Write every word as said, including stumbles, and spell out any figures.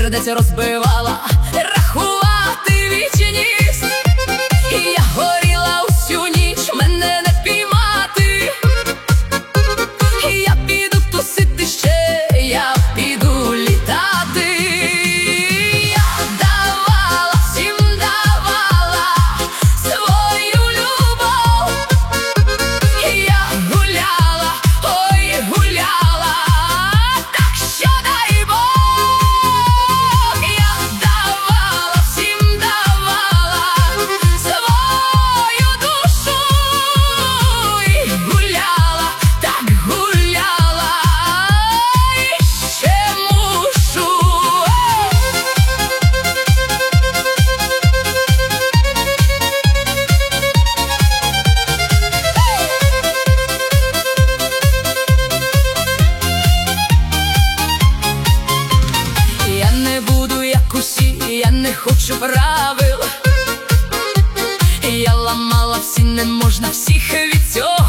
сердець розбивала, рахувати вічність. І я горіла усю ніч, мене не піймати. І я піду тусити ще, я піду літати. Я давала, всім давала свою любов. І я гуляла, ой, гуляла, так що дай Бог. Я давала, всім давала свою душу. І гуляла, так гуляла, і ще мушу. Я не буду як усі, я не хочу правил. Я ламала всі, не можна всіх від цього